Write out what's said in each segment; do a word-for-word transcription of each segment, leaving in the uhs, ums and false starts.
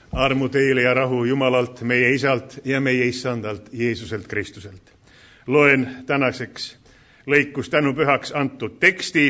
Armu teile ja rahu Jumalalt, meie Isalt ja meie Issandalt, Jeesuselt Kristuselt. Loen tänaseks lõikus tänupühaks antud teksti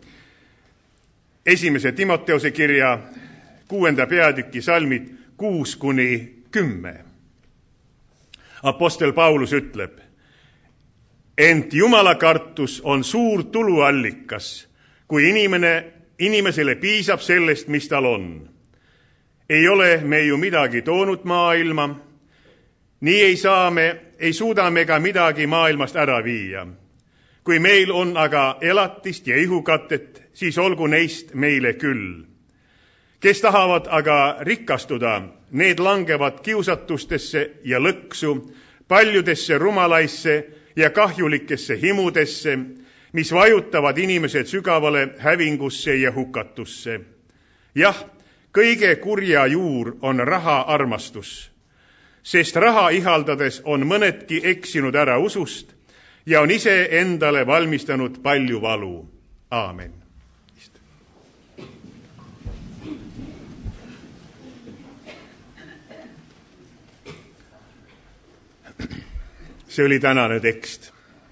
esimese Timoteose kirja kuuenda peatüki salmid kuus kuni kümme. Apostel Paulus ütleb, ent Jumala kartus on suur tuluallikas, kui inimene, inimesele piisab sellest, mis tal on. Ei ole me ju midagi toonud maailma, nii ei saa me, ei suuda me ka midagi maailmast ära viia. Kui meil on aga elatist ja ihukatet, siis olgu neist meile küll. Kes tahavad aga rikastuda, need langevad kiusatustesse ja lõksu, paljudesse rumalaisse ja kahjulikesse himudesse, mis vajutavad inimesed sügavale hävingusse ja hukatusse. Jah, kõige kurja juur on raha armastus, sest raha ihaldades on mõnedki eksinud ära usust ja on ise endale valmistanud palju valu. Aamen. See oli tänane tekst.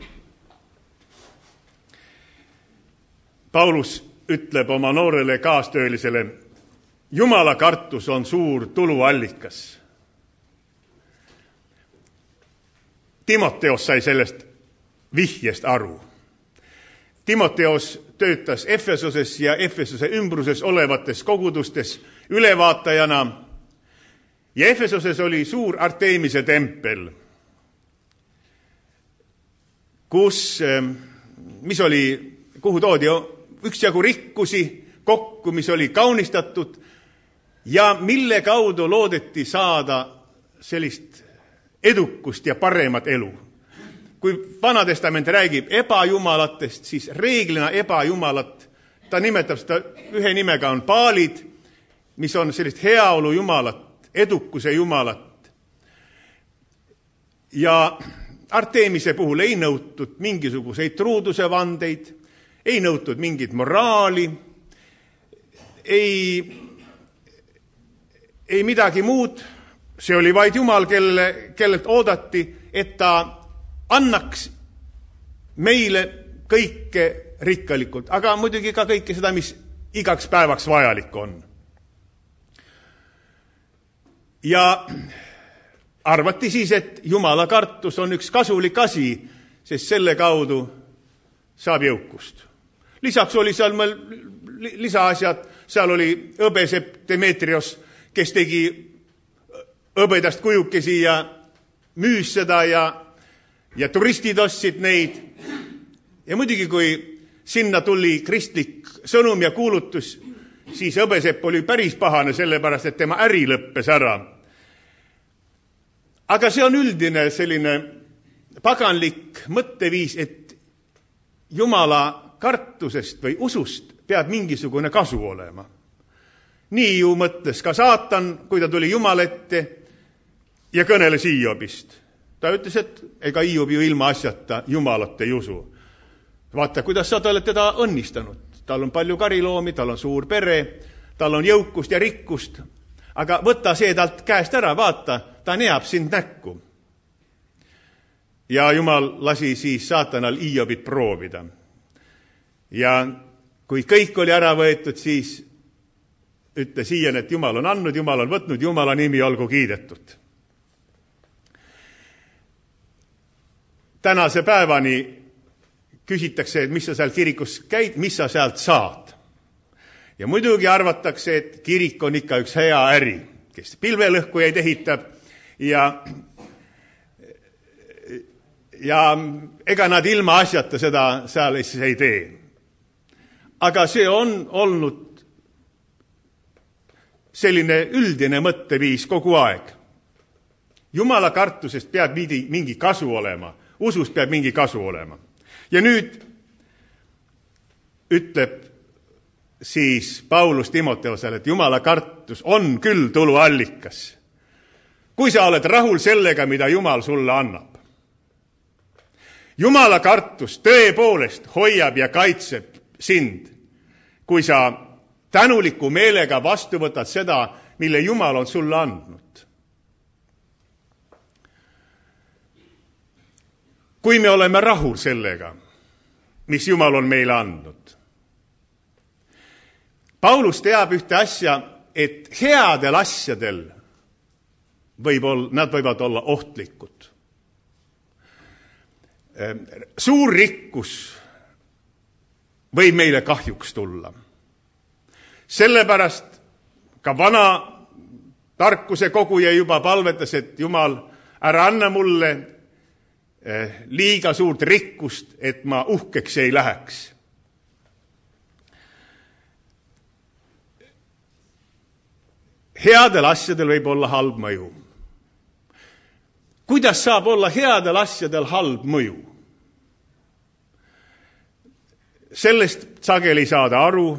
Paulus ütleb oma noorele kaastöölisele, Jumala kartus on suur tuluallikas. Timoteos sai sellest vihjest aru. Timoteos töötas Efesoses ja Efesose ümbruses olevates kogudustes ülevaatajana ja Efesoses oli suur Artemise tempel, kus, mis oli, kuhu toodi üksjagu rikkusi kokku, mis oli kaunistatud ja mille kaudu loodeti saada sellist edukust ja paremat elu. Kui Vana Testament räägib ebajumalatest, siis reeglina ebajumalat, ta nimetab seda ühe nimega on Baalid, mis on sellist heaolu jumalat, edukuse jumalat. Ja Artemise puhul ei nõutud mingisuguseid truuduse vandeid, ei nõutud mingit moraali, ei, ei midagi muud. See oli vaid Jumal, kelle, kellelt oodati, et ta annaks meile kõike rikkalikult, aga muidugi ka kõike seda, mis igaks päevaks vajalik on. Ja arvati siis, et Jumala kartus on üks kasulik asi, sest selle kaudu saab jõukust. Lisaks oli seal meil lisaasjad, seal oli hõbesepp Demetrios, kes tegi hõbedast kujukesi ja müüs seda ja, ja turistid ostsid neid. Ja muidugi, kui sinna tuli kristlik sõnum ja kuulutus, siis hõbesepp oli päris pahane, sellepärast, et tema äri lõppes ära. Aga see on üldine selline paganlik mõtteviis, et Jumala kartusest või usust peab mingisugune kasu olema. Nii ju mõtles ka saatan, kui ta tuli Jumala ette ja kõneles Hiiobist. Ta ütles, et ega Hiiob ju ilma asjata Jumalat ei usu. Vaata, kuidas sa oled teda õnnistanud. Tal on palju kariloomi, tal on suur pere, tal on jõukust ja rikkust. Aga võta see talt käest ära, vaata, ta neab sind näkku. Ja Jumal lasi siis saatanal Hiiobit proovida. Ja kui kõik oli ära võetud, siis ütles Hiion, et Jumal on andnud, Jumal on võtnud, Jumala nimi olgu kiidetud. Tänase päevani küsitakse, et mis sa seal kirikus käid, mis sa sealt saad. Ja muidugi arvatakse, et kirik on ikka üks hea äri, kes pilvelõhkujaid ehitab ja, ja ega nad ilma asjata seda seal ei tee. Aga see on olnud selline üldine mõtteviis kogu aeg. Jumala kartusest peab mingi kasu olema, usust peab mingi kasu olema. Ja nüüd ütleb siis Paulus Timoteosele, et Jumala kartus on küll tuluallikas, kui sa oled rahul sellega, mida Jumal sulle annab. Jumala kartus tõepoolest hoiab ja kaitseb sind, kui sa tänuliku meelega vastu võtad seda, mille Jumal on sulle andnud. Kui me oleme rahul sellega, mis Jumal on meile andnud. Paulus teab ühte asja, et headel asjadel võib olla, nad võivad olla ohtlikud. Suur rikkus võib meile kahjuks tulla. Sellepärast ka vana tarkuse koguja juba palvetas, et Jumal, ära anna mulle liiga suurt rikkust, et ma uhkeks ei läheks. Headel asjadel võib olla halb mõju. Kuidas saab olla headel asjadel halb mõju? Sellest sageli saada aru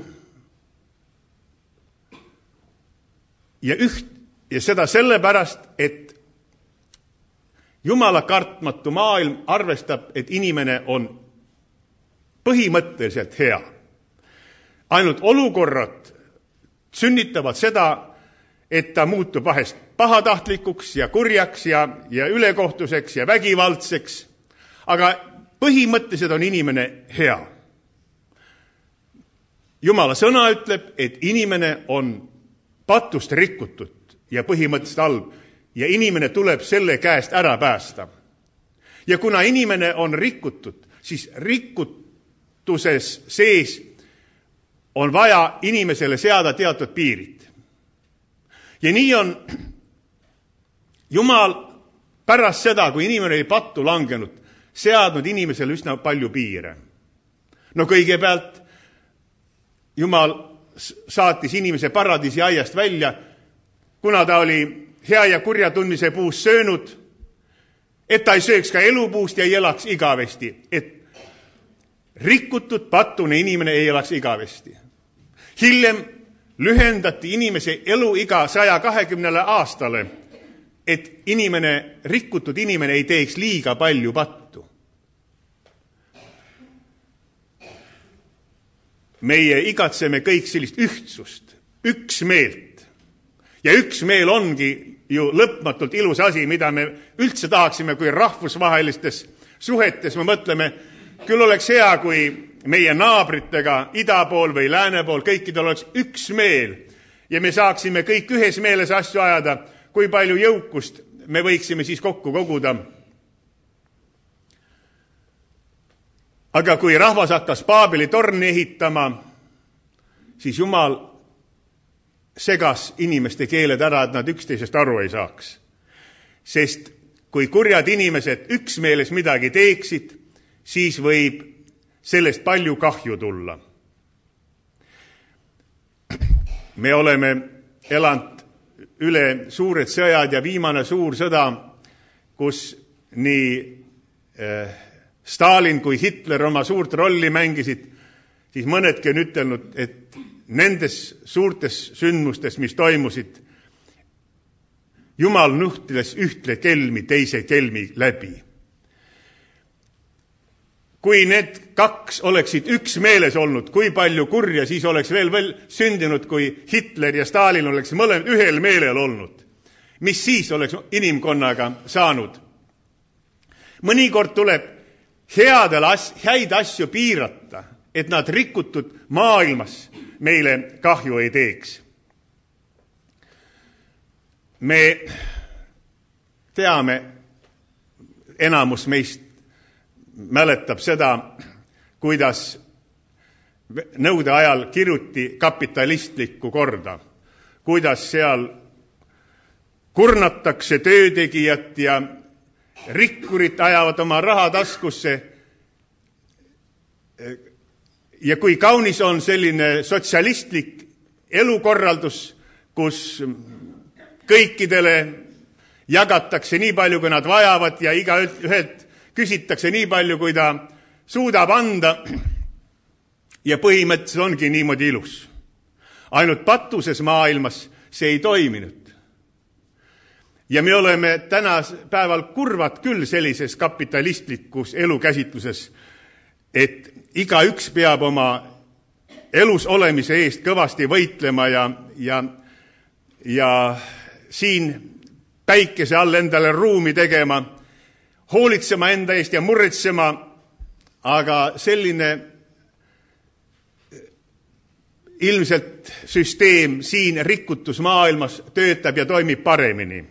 ja, üht, ja seda sellepärast, et Jumala kartmatu maailm arvestab, et inimene on põhimõtteliselt hea. Ainult olukorrad sünnitavad seda, et ta muutub vahest pahatahtlikuks ja kurjaks ja, ja ülekohtuseks ja vägivaldseks, aga põhimõtteliselt on inimene hea. Jumala sõna ütleb, et inimene on patust rikutud ja põhimõtteliselt halb ja inimene tuleb selle käest ära päästa. Ja kuna inimene on rikutud, siis rikutuses sees on vaja inimesele seada teatud piirid. Ja nii on Jumal pärast seda, kui inimene oli pattu langenud, seadnud inimesele üsna palju piire. No kõigepealt Jumal saatis inimese paradiisi aiast välja, kuna ta oli hea ja kurja tundmise puust söönud, et ta ei sööks ka elupuust ja ei elaks igavesti, et rikutud pattune inimene ei elaks igavesti. Hiljem lühendati inimese eluiga saja kahekümnele aastale, et inimene, rikutud inimene ei teeks liiga palju pattu. Meie igatseme kõik sellist ühtsust, üksmeelt. Ja üksmeel ongi ju lõpmatult ilus asi, mida me üldse tahaksime, kui rahvusvahelistes suhetes me mõtleme, küll oleks hea, kui meie naabritega ida pool või lääne pool kõikidel oleks üksmeel ja me saaksime kõik ühes meeles asju ajada, kui palju jõukust me võiksime siis kokku koguda. Aga kui rahvas hakkas Paabeli torni ehitama, siis Jumal segas inimeste keeled ära, et nad üksteisest aru ei saaks. Sest kui kurjad inimesed üksmeeles midagi teeksid, siis võib sellest palju kahju tulla. Me oleme elanud üle suured sõjad ja viimane suur sõda, kus nii äh, Stalin kui Hitler oma suurt rolli mängisid, siis mõnedki on ütelnud, et nendes suurtes sündmustes, mis toimusid, Jumal nuhtiles ühte kelmi teise kelmi läbi. Kui need kaks oleksid üksmeeles olnud, kui palju kurja siis oleks veel, veel sündinud, kui Hitler ja Stalin oleks mõlemad ühel meelel olnud. Mis siis oleks inimkonnaga saanud? Mõnikord tuleb headel as- häid asju piirata, et nad rikutud maailmas meile kahju ei teeks. Me teame, enamus meist mäletab seda, kuidas nõude ajal kiruti kapitalistlikku korda, kuidas seal kurnatakse töötegijat ja rikkurid ajavad oma raha taskusse. Ja kui kaunis on selline sotsialistlik elukorraldus, kus kõikidele jagatakse nii palju, kui nad vajavad ja iga ühelt küsitakse nii palju, kui ta suudab anda ja põhimõtteliselt ongi niimoodi ilus. Ainult patuses maailmas see ei toiminud. Ja me oleme täna päeval kurvad küll sellises kapitalistlikus elukäsitluses, et iga üks peab oma elus olemise eest kõvasti võitlema ja, ja ja siin päikese all endale ruumi tegema, hoolitsema enda eest ja muretsema, aga selline ilmselt süsteem siin rikutusmaailmas töötab ja toimib paremini.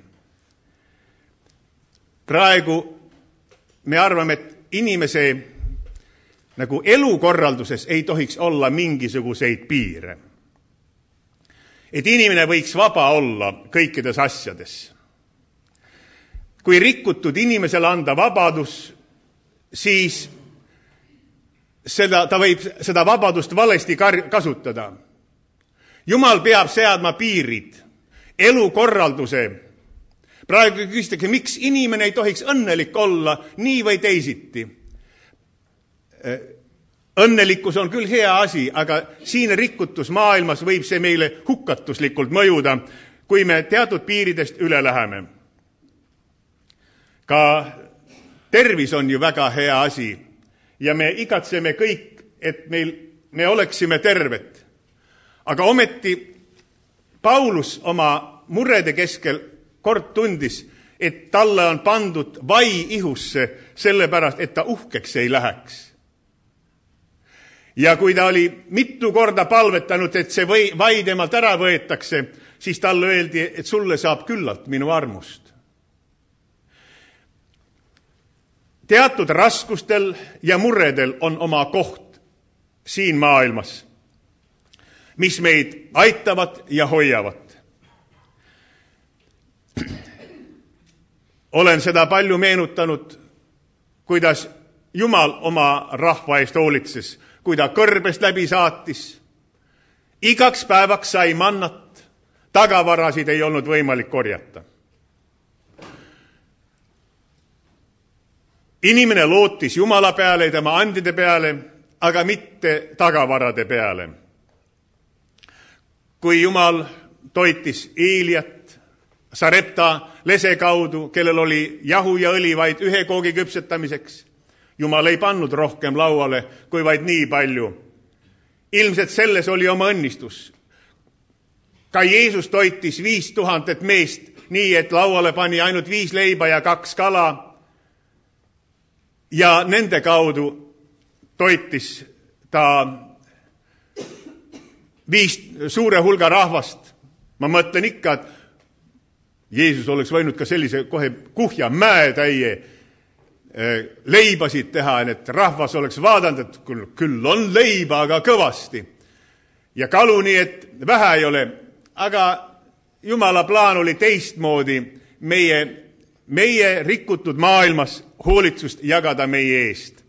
Praegu me arvame, et inimese nagu elukorralduses ei tohiks olla mingisuguseid piire. Et inimene võiks vaba olla kõikides asjades. Kui rikutud inimesele anda vabadus, siis seda, ta võib seda vabadust valesti kasutada. Jumal peab seadma piirid, elukorralduse. Praegu küsitakse, miks inimene ei tohiks õnnelik olla nii või teisiti. Õnnelikkus on küll hea asi, aga siin rikutusmaailmas võib see meile hukatuslikult mõjuda, kui me teatud piiridest üle läheme. Ka tervis on ju väga hea asi ja me igatseme kõik, et meil, me oleksime terved. Aga ometi Paulus oma murede keskel kord tundis, et talle on pandud vai ihusse sellepärast, et ta uhkeks ei läheks. Ja kui ta oli mitu korda palvetanud, et see vai temalt ära võetakse, siis talle öeldi, et sulle saab küllalt minu armust. Teatud raskustel ja muredel on oma koht siin maailmas, mis meid aitavad ja hoiavad. Olen seda palju meenutanud, kuidas Jumal oma rahva eest hoolitses, kui ta kõrbest läbi saatis. Igaks päevaks sai mannat, tagavarasid ei olnud võimalik korjata. Inimene lootis Jumala peale ja tema andide peale, aga mitte tagavarade peale. Kui Jumal toitis Eeliat Sarepta lese kaudu, kellel oli jahu ja õli vaid ühe koogi küpsetamiseks, Jumal ei pannud rohkem lauale kui vaid nii palju. Ilmselt selles oli oma õnnistus. Ka Jeesus toitis viis tuhandet meest nii, et lauale pani ainult viis leiba ja kaks kala. Ja nende kaudu toitis ta viis suure hulga rahvast. Ma mõtlen ikka, et Jeesus oleks võinud ka sellise kohe kuhja mäetäie leibasid teha, et rahvas oleks vaadanud, et küll on leiba, aga kõvasti. Ja kalu nii, et vähe ei ole. Aga Jumala plaan oli teistmoodi meie, meie rikutud maailmas hoolitsust jagada meie eest.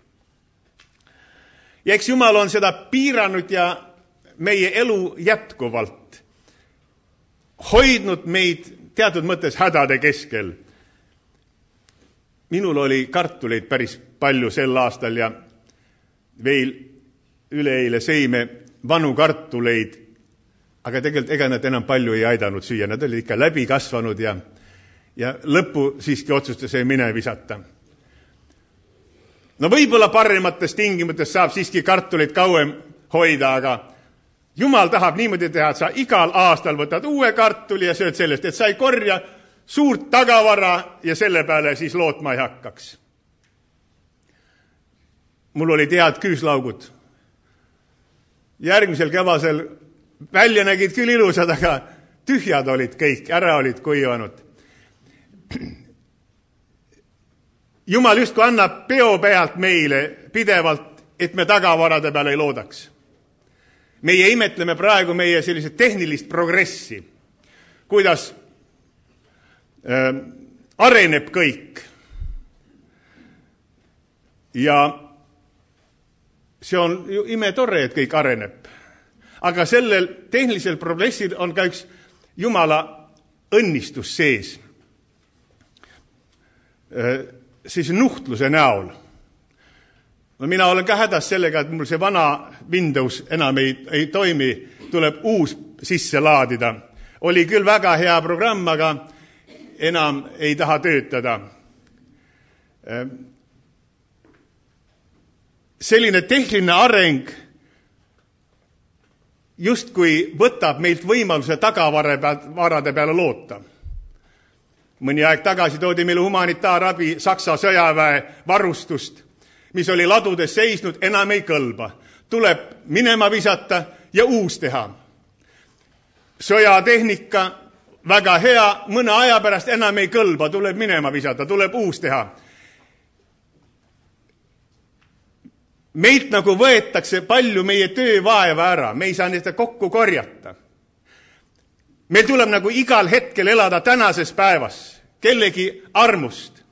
Ja eks Jumal on seda piiranud ja meie elu jätkuvalt hoidnud meid teatud mõttes hädade keskel. Minul oli kartuleid päris palju sel aastal ja veel üleeile sõime vanu kartuleid, aga tegelikult ega nad enam palju ei aidanud süüa. Nad olid ikka läbi kasvanud ja, ja lõppu siiski otsustas ei mine visata. No võib-olla paremates tingimustes saab siiski kartuleid kauem hoida, aga Jumal tahab niimoodi teha, et sa igal aastal võtad uue kartuli ja sööd sellest, et sa ei korja suurt tagavara ja selle peale siis lootma ei hakkaks. Mul oli head küüslaugud. Järgmisel kevasel välja nägid küll ilusad, aga tühjad olid kõik, ära olid kuivanud. Jumal justkui annab peo pealt meile pidevalt, et me tagavarade peale ei loodaks. Meie imetleme praegu meie sellise tehnilist progressi, kuidas äh, areneb kõik. Ja see on ju imetore, et kõik areneb. Aga sellel tehnilisel progressil on ka üks Jumala õnnistus sees. Äh, siis nuhtluse näol. No mina olen ka hädas sellega, et mul see vana Windows enam ei, ei toimi, tuleb uus sisse laadida. Oli küll väga hea programm, aga enam ei taha töötada. Selline tehniline areng justkui võtab meilt võimaluse tagavarade peale loota. Mõni aeg tagasi toodi meile humanitaarabi Saksa sõjaväe varustust, mis oli ladudes seisnud, enam ei kõlba. Tuleb minema visata ja uus teha. Sõjatehnika väga hea, mõne aja pärast enam ei kõlba, tuleb minema visata, tuleb uus teha. Meilt nagu võetakse palju meie töövaeva ära, me ei saa neid kokku korjata. Meil tuleb nagu igal hetkel elada tänases päevas, kellegi armust.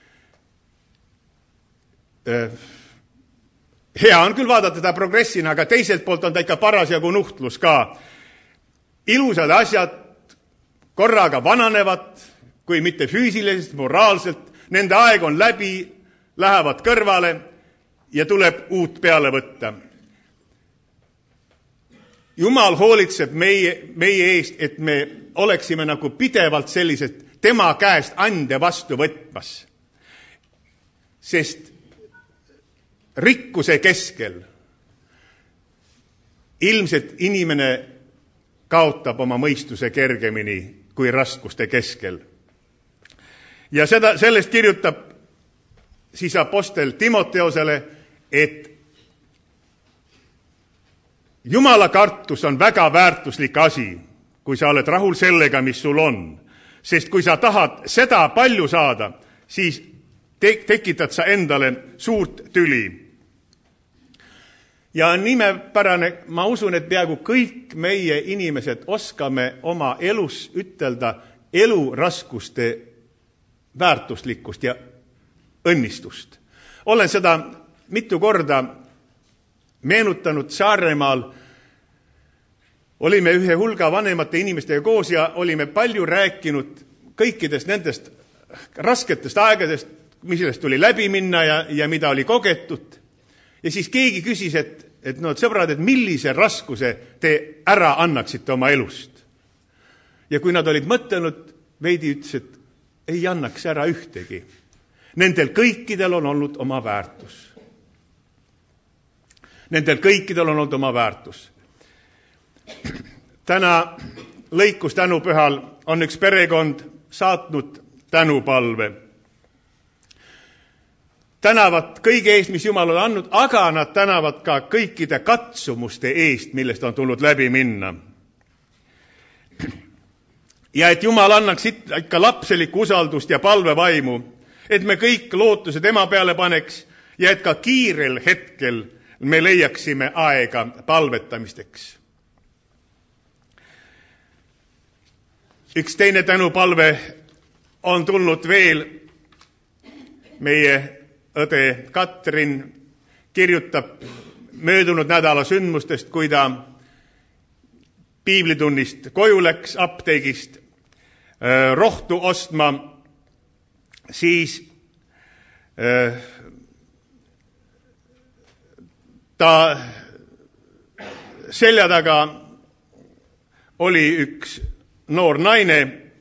Hea on küll vaadata teda progressina, aga teiselt poolt on ta ikka parasjagu nuhtlus ka. Ilusad asjad korraga vananevad, kui mitte füüsiliselt, moraalselt, nende aeg on läbi, lähevad kõrvale ja tuleb uut peale võtta. Jumal hoolitseb meie, meie eest, et me oleksime nagu pidevalt sellised tema käest ande vastu võtmas. Sest rikkuse keskel ilmselt inimene kaotab oma mõistuse kergemini kui raskuste keskel. Ja seda, sellest kirjutab siis apostel Timoteosele, et Jumala kartus on väga väärtuslik asi, kui sa oled rahul sellega, mis sul on. Sest kui sa tahad seda palju saada, siis te- tekitad sa endale suurt tüli. Ja nimepärane, ma usun, et peaaegu kõik meie inimesed oskame oma elus ütelda elu raskuste väärtuslikkust ja õnnistust. Olen seda mitu korda meenutanud Saaremaal. Olime ühe hulga vanemate inimestega koos ja olime palju rääkinud kõikidest nendest rasketest aegadest, millest tuli läbi minna ja, ja mida oli kogetud. Ja siis keegi küsis, et, et no sõbrad, et millise raskuse te ära annaksite oma elust. Ja kui nad olid mõtelnud, veidi ütles, et ei annaks ära ühtegi. Nendel kõikidel on olnud oma väärtus. Nendel kõikidel on olnud oma väärtus. Täna lõikus tänupühal on üks perekond saatnud tänupalve. Tänavad kõige eest, mis Jumal on andnud, aga nad tänavad ka kõikide katsumuste eest, millest on tulnud läbi minna. Ja et Jumal annaks ikka lapselikku usaldust ja palvevaimu, et me kõik lootuse tema peale paneks ja et ka kiirel hetkel me leiaksime aega palvetamisteks. Üks teine tänupalve on tulnud veel. Meie õde Katrin kirjutab möödunud nädala sündmustest, kui ta piiblitunnist koju läks apteegist äh, rohtu ostma, siis äh, ta selja taga oli üks noor naine,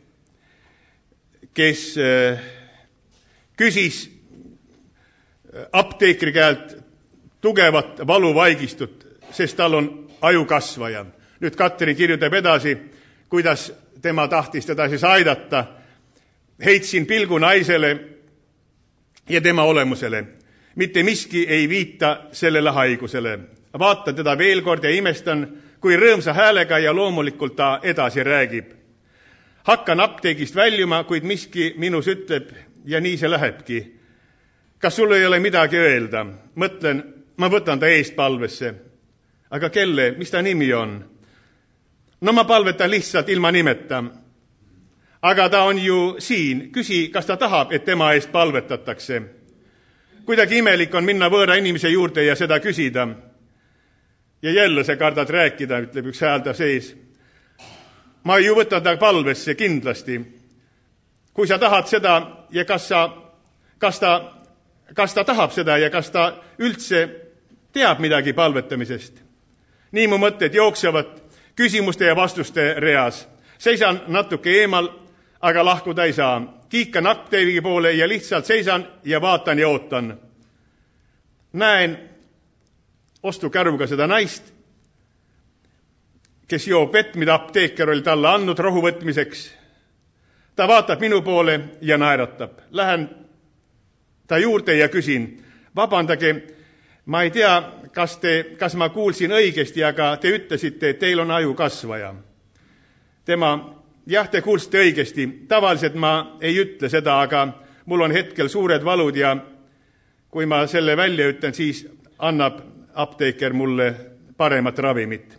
kes äh, küsis apteekri käelt tugevat valuvaigistut, sest tal on ajukasvaja. Nüüd Katrin kirjutab edasi, kuidas tema tahtis teda siis aidata. Heitsin pilgu naisele ja tema olemusele. Mitte miski ei viita sellele haigusele. Vaatan teda veel kord ja imestan, kui rõõmsa häälega ja loomulikult ta edasi räägib. Hakkan apteegist väljuma, kuid miski minus ütleb ja nii see lähebki. Kas sul ei ole midagi öelda? Mõtlen, ma võtan ta eest palvesse. Aga kelle, mis ta nimi on? No ma palvetan lihtsalt ilma nimeta. Aga ta on ju siin. Küsi, kas ta tahab, et tema eest palvetatakse. Kuidagi imelik on minna võõra inimese juurde ja seda küsida. Ja jälle sa kardad rääkida, ütleb üks häälda sees. Ma ju võtan ta palvesse kindlasti. Kui sa tahad seda ja kas, sa, kas, ta, kas ta tahab seda ja kas ta üldse teab midagi palvetamisest. Nii mu mõtted jooksevad küsimuste ja vastuste reas. Seisan natuke eemal, aga lahkuda ei saa. Kiikan apteegi poole ja lihtsalt seisan ja vaatan ja ootan. Näen ostukärvuga seda naist, kes joob vett, mida apteeker oli talle andnud rohu võtmiseks. Ta vaatab minu poole ja naeratab. Lähen ta juurde ja küsin, vabandage, ma ei tea, kas, te, kas ma kuulsin õigesti, aga te ütlesite, et teil on ajukasvaja. Tema, jah, te kuulsite õigesti. Tavaliselt ma ei ütle seda, aga mul on hetkel suured valud ja kui ma selle välja ütlen, siis annab apteeker mulle paremat ravimit.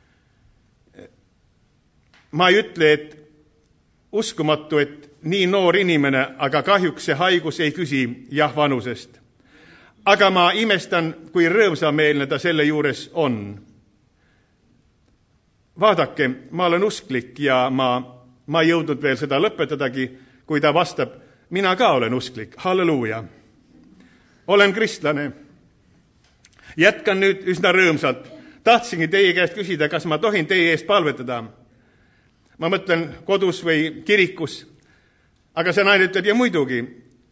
Ma ei ütle, et uskumatu, et nii noor inimene, aga kahjuks see haigus ei küsi jah vanusest. Aga ma imestan, kui rõõmsameelne ta selle juures on. Vaadake, ma olen usklik ja ma, ma ei jõudnud veel seda lõpetadagi, kui ta vastab, mina ka olen usklik, halleluuja. Olen kristlane. Jätkan nüüd üsna rõõmsalt. Tahtsingi teie käest küsida, kas ma tohin teie eest palvetada. Ma mõtlen kodus või kirikus, aga see naine ütleb, ja muidugi.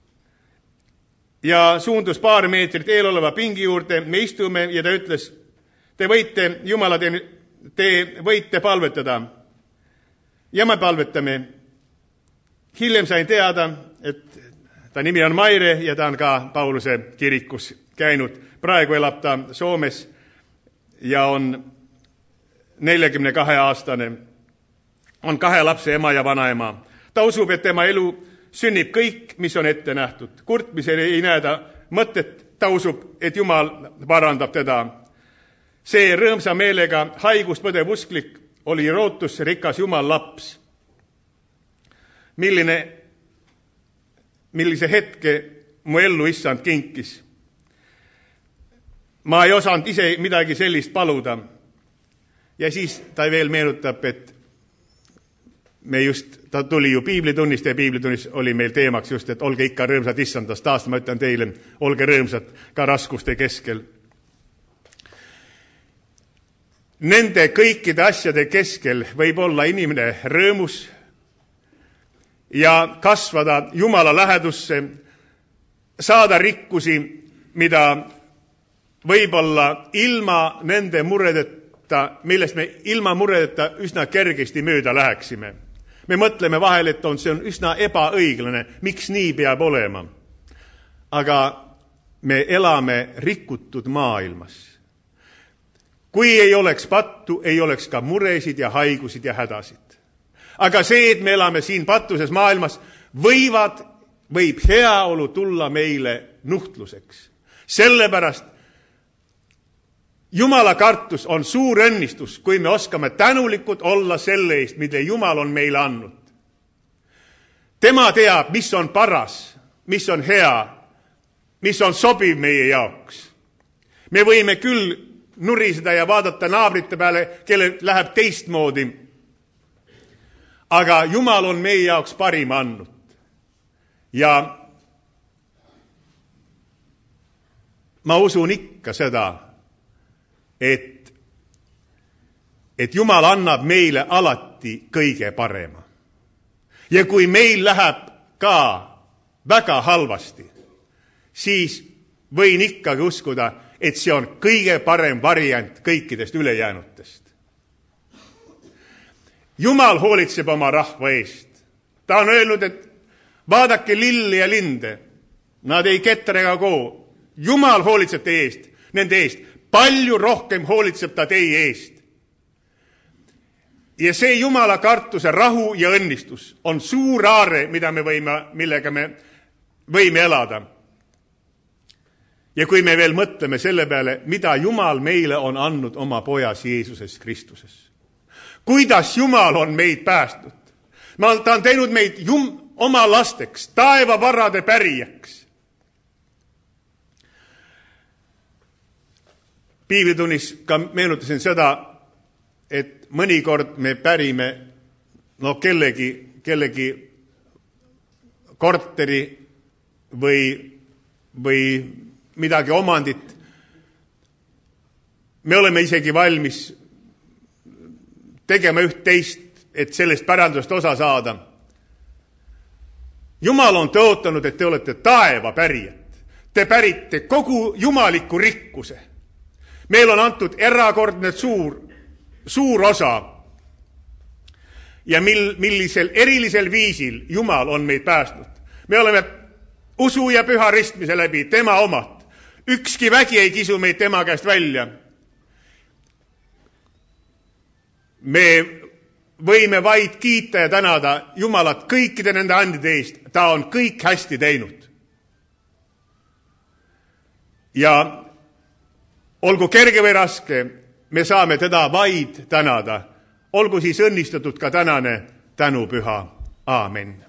Ja suundus paar meetrit eeloleva pingi juurde, me istume ja ta ütles, te võite, Jumala, te, te võite palvetada. Ja me palvetame. Hiljem sain teada, et ta nimi on Maire ja ta on ka Pauluse kirikus käinud. Praegu elab ta Soomes ja on neljakümne kahe aastane. On kahe lapse ema ja vanaema. Ta usub, et tema elu sünnib kõik, mis on ette nähtud. Kurtmisel ei näe ta mõtet, ta usub, et Jumal parandab teda. See rõõmsa meelega haigust põdev usklik oli rootusse rikas Jumal laps. Milline, millise hetke mu ellu issand kinkis. Ma ei osanud ise midagi sellist paluda. Ja siis ta veel meenutab, et me just, ta tuli ju piiblitunnist ja piiblitunnis oli meil teemaks just, et olge ikka rõõmsad issandast. Taas ma ütlen teile, olge rõõmsad ka raskuste keskel. Nende kõikide asjade keskel võib olla inimene rõõmus ja kasvada Jumala lähedusse, saada rikkusi, mida võib-olla ilma nende muredeta, millest me ilma muredeta üsna kergesti mööda läheksime. Me mõtleme vahel, et on, see on üsna ebaõiglane, miks nii peab olema. Aga me elame rikutud maailmas. Kui ei oleks pattu, ei oleks ka muresid ja haigusid ja hädasid. Aga see, et me elame siin pattuses maailmas, võivad, võib heaolu tulla meile nuhtluseks. Sellepärast Jumala kartus on suur õnnistus, kui me oskame tänulikud olla selle eest, mida Jumal on meile andnud. Tema teab, mis on paras, mis on hea, mis on sobiv meie jaoks. Me võime küll nuriseda ja vaadata naabrite peale, kellel läheb teistmoodi. Aga Jumal on meie jaoks parima andnud. Ja ma usun ikka seda, et, et Jumal annab meile alati kõige parema. Ja kui meil läheb ka väga halvasti, siis võin ikkagi uskuda, et see on kõige parem variant kõikidest ülejäänutest. Jumal hoolitseb oma rahva eest. Ta on öelnud, et vaadake lilli ja linde. Nad ei ketra ega koo. Jumal hoolitseb teie eest, nende eest. Palju rohkem hoolitseb ta teie eest. Ja see Jumala kartuse rahu ja õnnistus on suur aare, mida me võime, millega me võime elada. Ja kui me veel mõtleme selle peale, mida Jumal meile on andnud oma pojas Jeesuses Kristuses. Kuidas Jumal on meid päästnud. Ta on teinud meid jum, oma lasteks, taevavarade pärijaks. Piiblitunnis ka meenutasin seda, et mõnikord me pärime no kellegi, kellegi korteri või, või midagi omandit. Me oleme isegi valmis tegema üht teist, et sellest pärandust osa saada. Jumal on tõotanud, et te olete taeva pärijad. Te pärite kogu jumaliku rikkuse. Meil on antud erakordne suur suur osa ja mil, millisel erilisel viisil Jumal on meid päästnud. Me oleme usu ja püha ristmise läbi tema omad. Ükski vägi ei kisu meid tema käest välja. Me võime vaid kiita ja tänada Jumalat kõikide nende andide eest. Ta on kõik hästi teinud. Ja olgu kerge või raske, me saame teda vaid tänada. Olgu siis õnnistatud ka tänane tänupüha. Aamen.